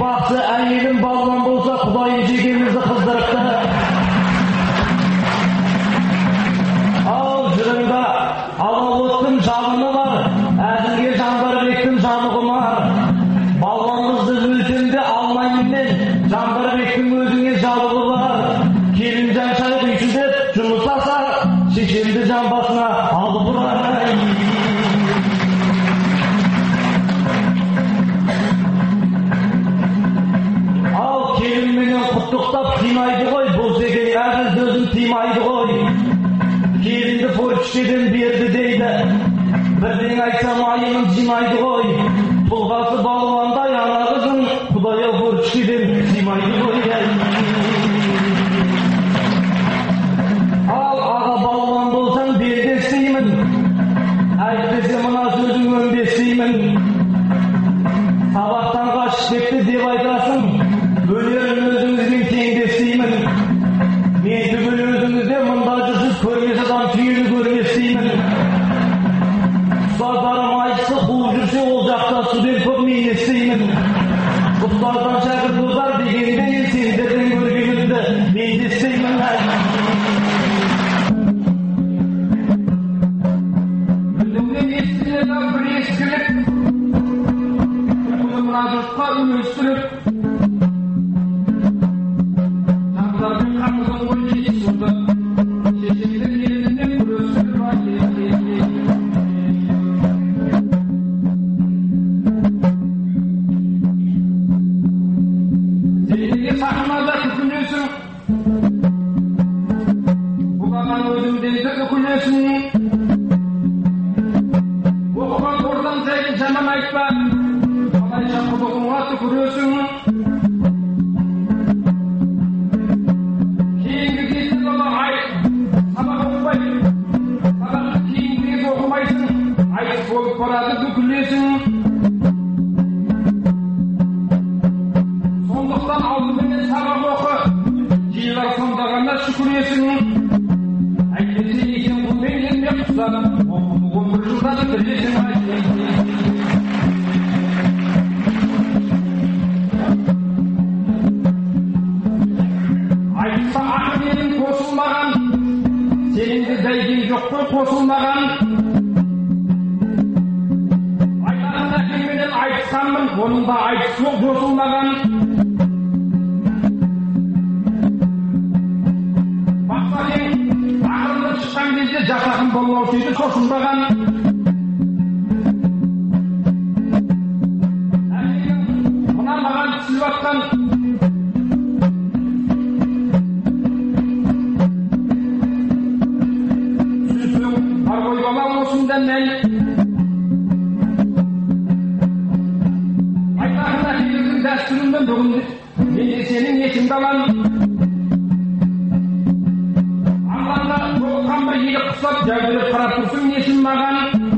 бақсы әйелім балуан болса, Құдайым жегемізді қыздырыпты. Ал жүріңді алауыттың жалыны бар, әзірге Жандарбектің жаны құмар. Балуанымызды өлтемде алмаймын мен, Жандарбектің өзіңе жалығы бар. Келін жаншайып үйшілдеп жұмыстаса, шешемді жан басына алып ұрар. Ал келінменен құттықтап тимайды ғой, бұл деген әзіл сөзін тимайды ғой. Келінді поручкеден берді дейді, бірден айтсам айымын жимайды ғой. Тұлғасы балуандай ана қызын, Құдай поручкеден тимайды ғой. Ал аға балуан болсаң берде істеймін, әйтпесе мына сөзің өнбе істеймін. Сабақтан қашып кетті деп айтасың, өнерін өзіңізбен теңде істеймін. Мен түгіл өзіңізде мұнда жүрсіз көрмес адам түйені көрмес деймін. Ұстаздарым айтысы қуып жүрсе, ол жақта студент көп мен істеймін. Ұстаздан шәкірт озар дегенде, сендерден көргенімді мен де істеймін. Білімнен естіледі бір ескілік, мына жұртқа үлестіріп, Жандарбек қаңызын ғой жетісуды, шешектің елінен күресіп Сенеге сахнада күкінесің, бұлаған өзіңденді үкінесің. Оқыған ордан жайын жаман айтпа, қалайша құдығыңа түкіресің. Кейінгі кезде бала сабақ оқымай, сабақты кейінгі кез оқымайсың, айтыс болып барады бүкілесің. Сондықтан алдыменен сабақ оқы, жиылар сонда ғана шүкіресің. Әйтпесе екен құлмен елме құсанып, оқуды 11 жылдан білесің. Айтса ақынның қосылмаған, сеніңді дәйген жоқ қой қосылмаған. Айтаған әкеңменен айтысқанмын, оның да айтыс жоқ жосылмаған. Бақсакен ақырында шыққан кезде жасақын болмау сөйді шошынбаған. Әкеңнің мына маған түсіліп атқан осында мен айтақын әкелердің дәстүріммен бүгін мен де сенің есіңді алам. Алланға жолыққан бір елік құсап жәудіреп қарап тұрсың несін маған.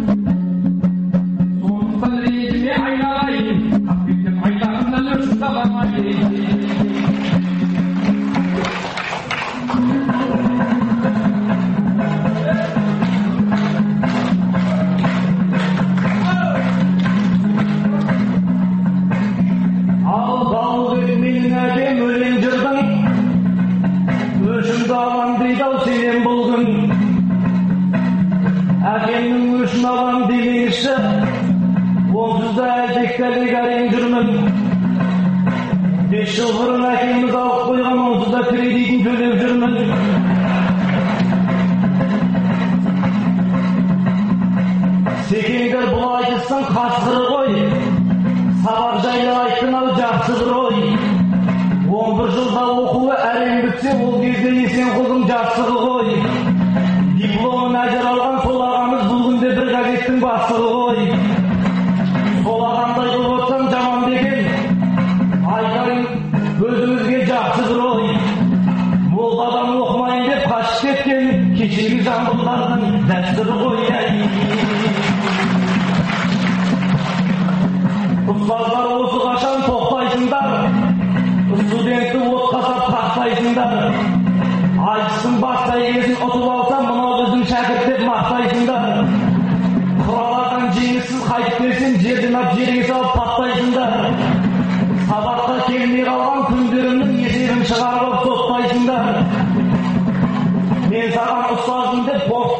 Сондықтан ренжіме айналайын, қапкеттен айтақыннан өшін табамайын. Сенен бұл күн әкемнің өшін алам демеңізші, онсыз да әлдектәлік әрең жүрмін. 5 жыл бұрын әкеміз алып қойған, онсыз да кредитін төлеп жүрмін. Секеңдер бұл айтыстың қасқыры ғой, сабақ жайлы айттың ау жақсыdır ой. 11 жылда оқуы әрең бітсе, ол кезде есен құлдың жақсығы ғой. Дипломын әжір алған сол ағамыз бұл күнде бір газеттің бастығы ғой. Сол ағамдай қылып отырсам жаман деген, айтайын өзімізге жақсыdır ой. Молдадан оқымайын деп қашып кеткен кешегі жамбылдардың дәстүрі ғой. Ұстаздар осы қашан тоқтайсыңдар, студентті отқа сап тақтайсыңдар. Айтыстың бастай кезін ұтып алсам, мынау біздің шәкірт деп мақтайсыңдар. Құралардан жеңіссіз қайтып келсең, жерден ап жерге салып паттайсыңдар. Сабаққа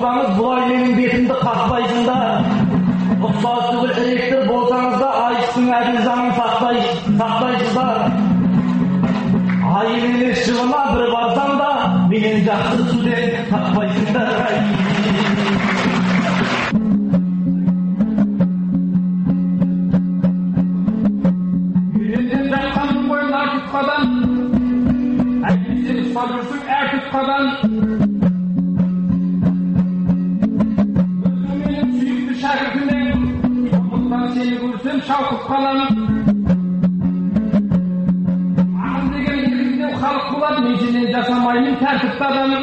Оқсаңыз бұлай менің бетімді қақпайсыңдар. Ұстаз түгіл электр болсаңыз да айыстың әділ заңын сақтайсыздар. Айын емес жылына бір барсаң да менен жақсы студент таппайсыңдар. Үйренден жатқаның ғой нар тұтқадан, әйтпесе ұстап жүрсің әр тұтқадан. Өзің менің сүйікті шәкіртімең, сондықтан сені көрсем шалқып қалам. Ағыл деген еркіндеу халық болады, мен сенен жасамаймын тәртіпті адам.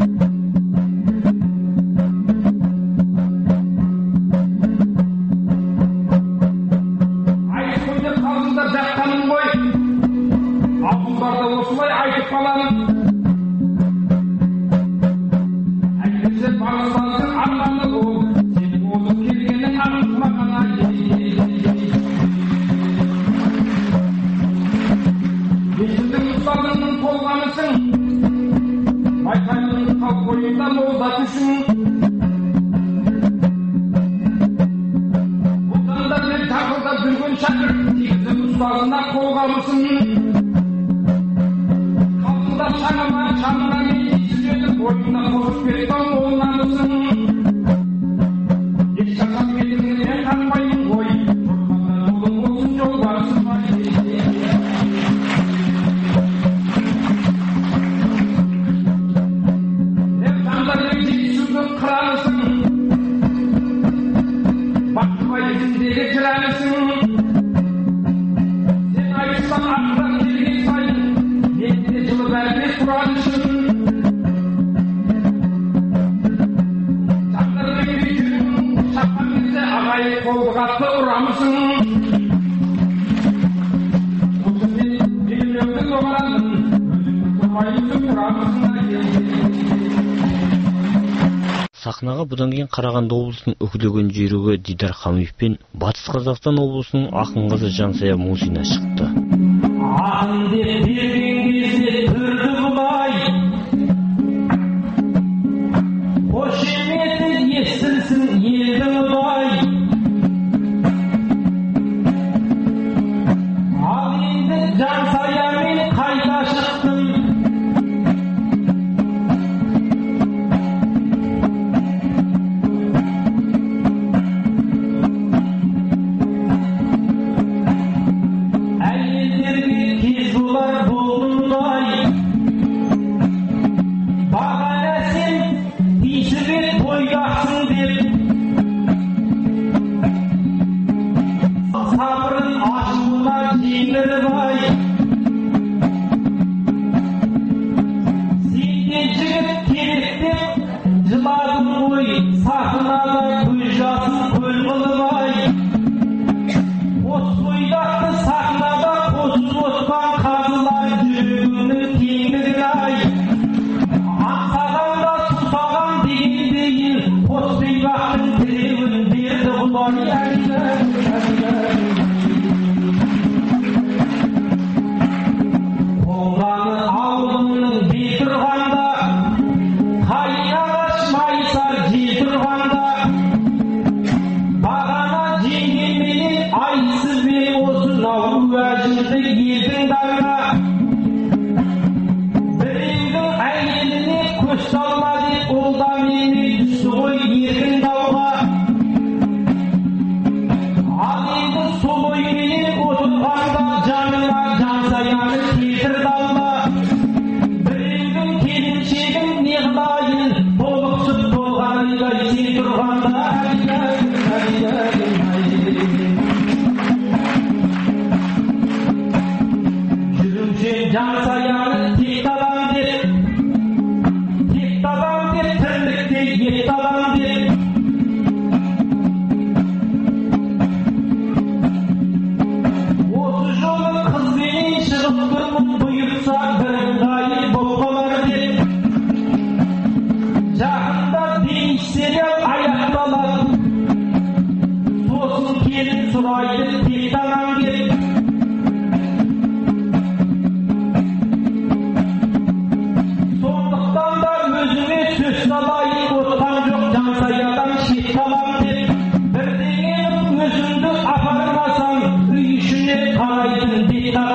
Жатқаным ғой, аузымдарда осылай айтып қалам. Әйтпесе барыстансың арманы бол, сенің озып келгенің артыма ғана. Есімдің ұстазыңның толғанысың, байқаймын қалып бойында молда түсің. Тақылдап жүрген шәкірт тегізіп ұстазына қолғабысын. Қалқылдап шаңыма мен естіледі, бойында қосып кеткен ол намысын. Ешқашан кетіңнен қанбаймын ғой, жұртқанда жолың болсын жолбарысың бай. Жандармен жетісудің қыранысың, бақытбай есіндегі жыранысың. Сен айыстан артынан келген сайын, менде жылы бәріне сұранышың. Жандармен жүрегің шапқан кезде ағайын қолды қатты ұрамысың. Осы мен белімнің оғарандым, өзіңді тұрмайымсың ұрамысың. Сахнаға бұдан кейін Қарағанды облысының үкілеген жүйрігі Дидар Хамиев пен Батыс Қазақстан облысының ақын қызы Жансая Мусина шықты. Ақын деп берген кезде түрді бұлай, қошеметі естілсін елдің ұдай. Ал енді Жансаямен қайта шықтым.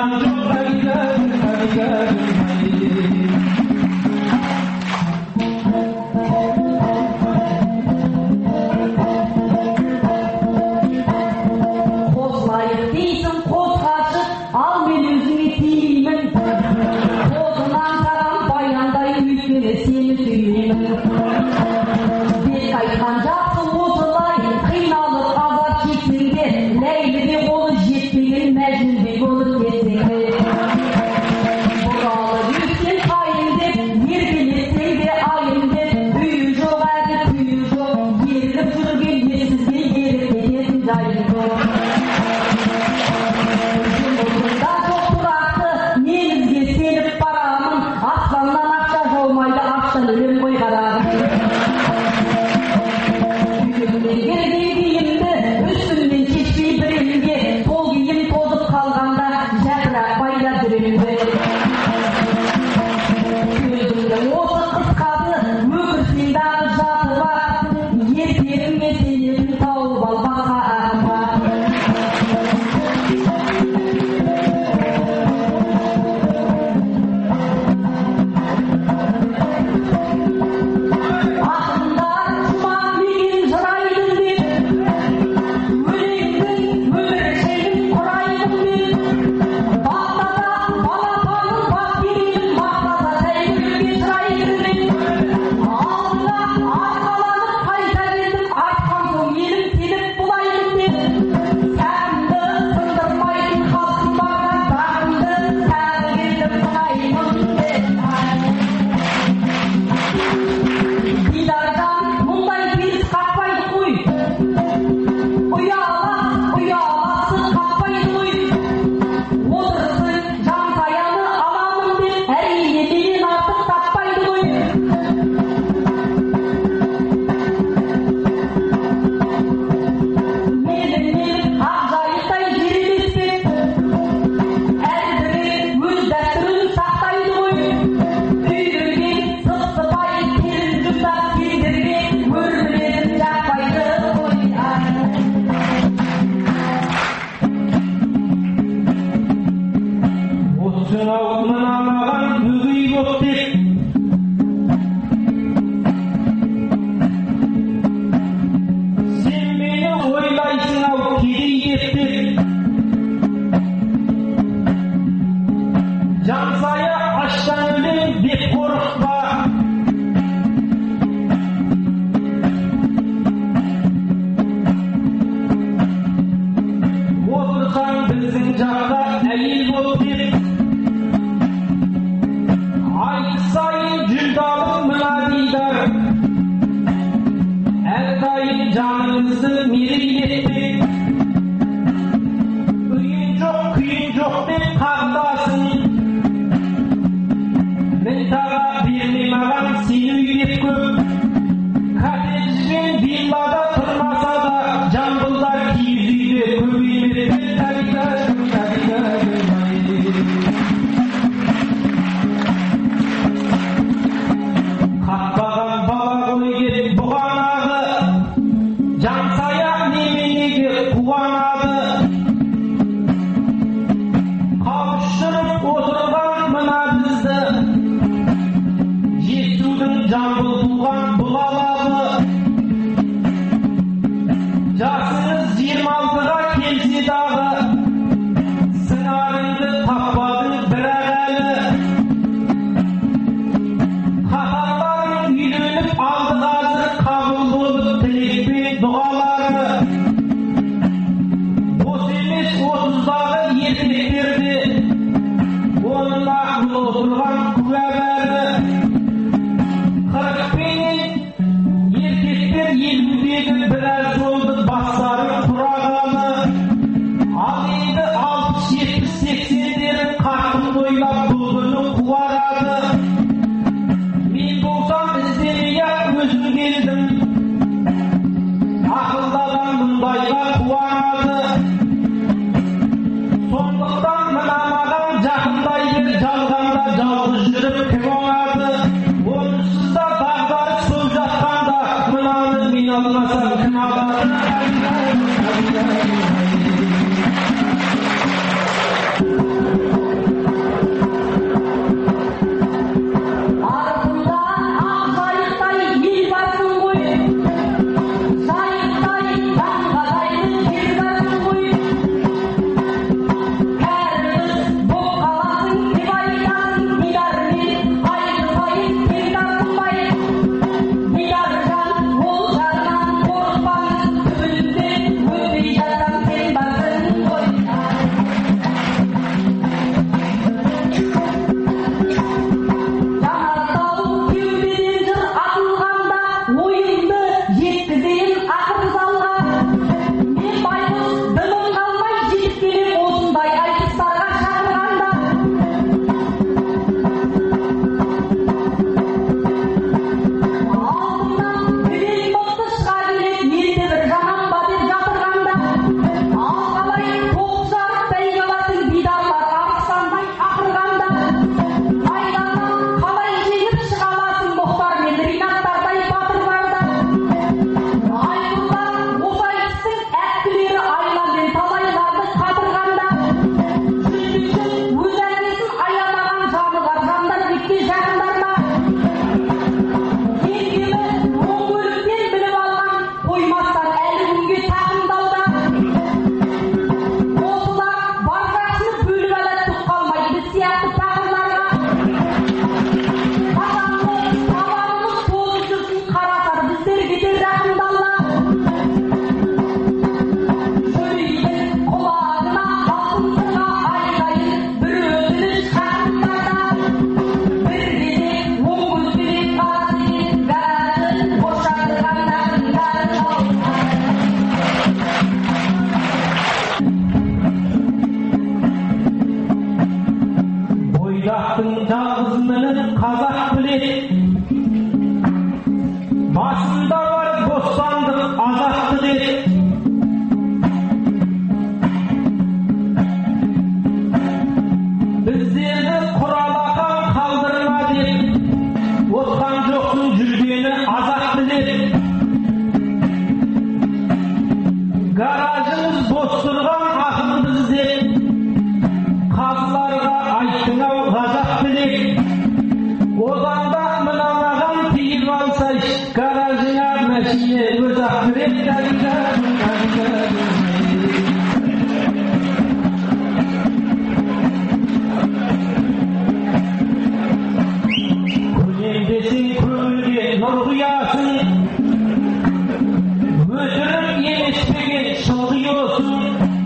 Thank you. Бойдақтың жалғыз мінін қазақ білет, басында бар бостандық азаттық ет. Біздерді құралақан қалдырма деп, отқан жоқсың жүргені азат білет. Гаражымыз бос тұрған ақынды іздеп, қазыларға айттың-ау ғажап білек. Одан да мынаған тиіп алсай, гаражыңа мәшине өз-ақ берет. Көлемдесің көңілге нұр құясың, өтірік емеспеген шылғи осың.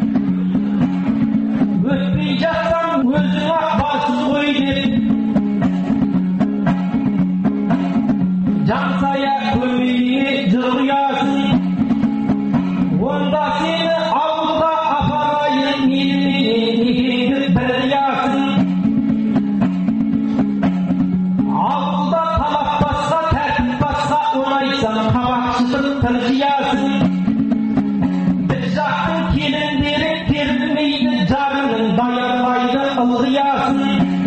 Өтпей жатсаң өзің-ақ барсың ғой деп, жансая көмейіңе жыр құясың. Онда сені ауылға апарайын, менімен некеңді бір қиясың. Ауылда талап басқа, тәртіп басқа, оңайсаң қабақшытып тіл жиясың. Бір жақтың келіндері терілмейді, жарының даярлайды ылғиясың.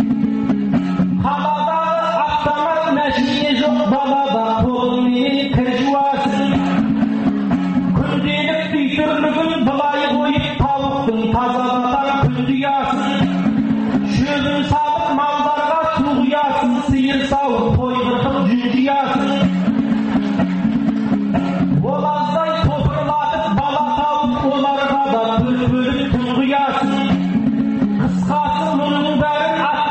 Қаладағы автомат мәшине жоқ, балада қолыңмен кір жуасың. Күнделік үй тірлігін былай қойып, тауықтың тазалатар күн тұясың. Шөбін салып малдарға су құясың, сиыр сауып қой қырқып жүн жиясың. Олаздай топырлатып бала тауып, оларға да бөліп түн құясың. Қысқасы мұның бәрін ат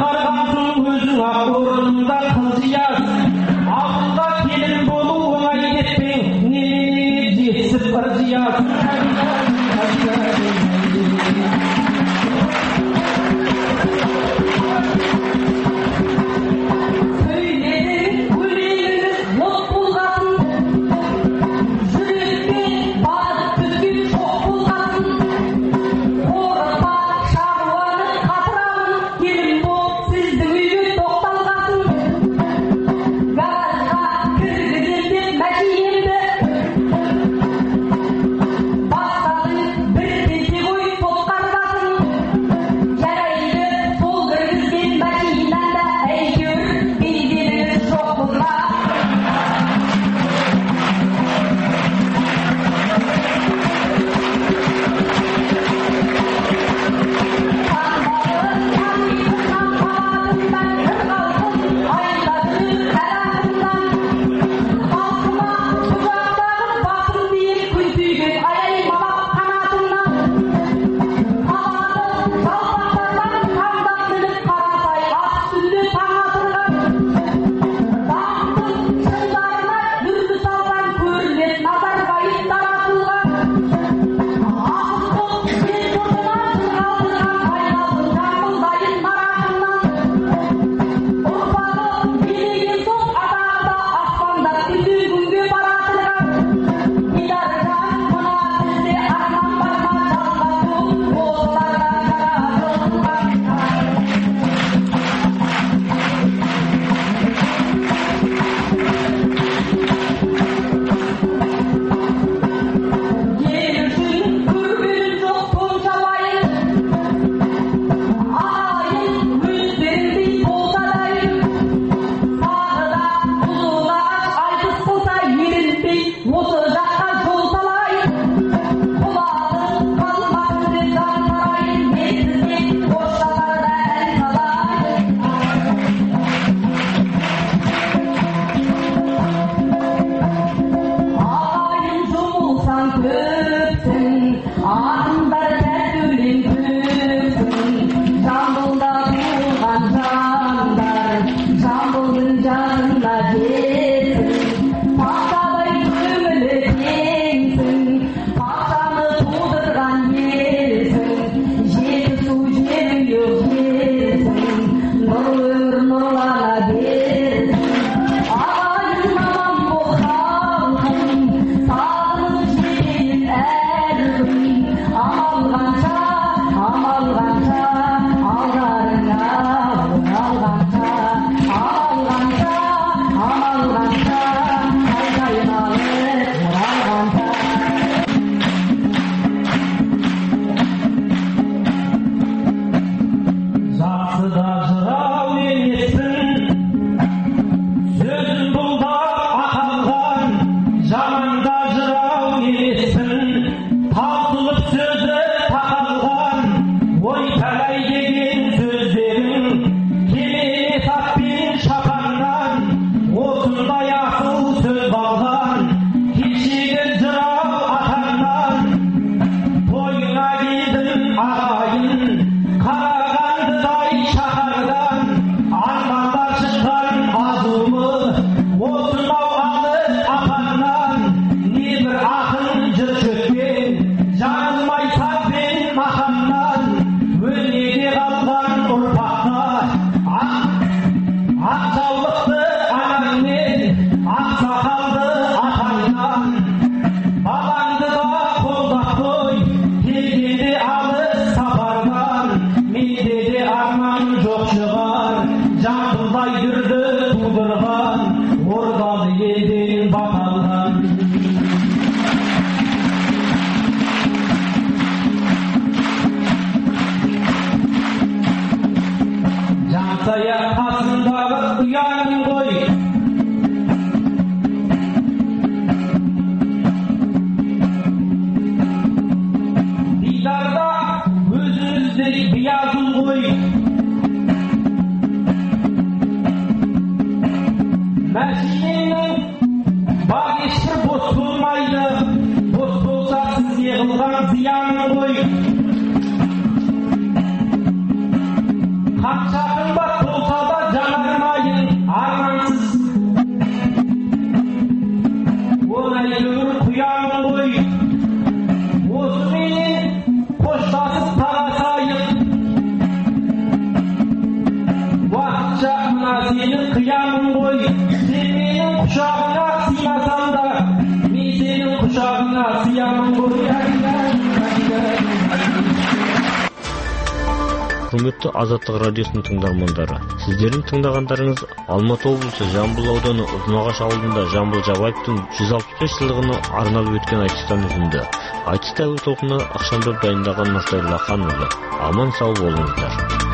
да жырау емеспін, сөзім бұлдап аталған, жаман да жырау емеспін, таусылып сөзі тақалған, ой талай деген сөздерің келмес атпен шапаннан, осындай асыл сөз алған кешегі жырау атаңнан. Тойына келдім ағайын, Қарағандыдай шаһардан, армандар шыққан азулы, осынау алыс апаннан. Небір ақын жыр шөккен, жаңылмай сазбен маханнан, өнеге қалған ұрпаққа ақ жаулықты анаңмен, ақ сақалды атаңнан. Балаңды да қолдап қой, келгенде алыс сапардан, менде де арман жоқ шығар, жамбылдай дүрді тудырған, ордалы елден бата алған. Жансая қасындағы ұяның ғой, дидарда өзіміздей биязыл ғой. Мәшиненің бар ешбір бос болмайды, бос болса сізге қылған зияның ғой. Қанша қымбат болса да жанармайын армансыз, ол әйтеуір құяның ғой. Осыменен қоштасып тарасайық, уақытша мына сенің қиямың ғой. Сен менің құшағыңа сыймасам да, мен сенің құшағыңа сыямын ғой. Құрметті Азаттық радиосының тыңдармандары, сіздердің тыңдағандарыңыз Алматы облысы Жамбыл ауданы Ұзынағаш ауылында Жамбыл Жабаевтың 165 жылдығына арналып өткен айтыстан үзінді. Айтыс тәуір толқыны ақшамдап дайындаған Нұртай Лақанұлы. Аман сау болыңыздар.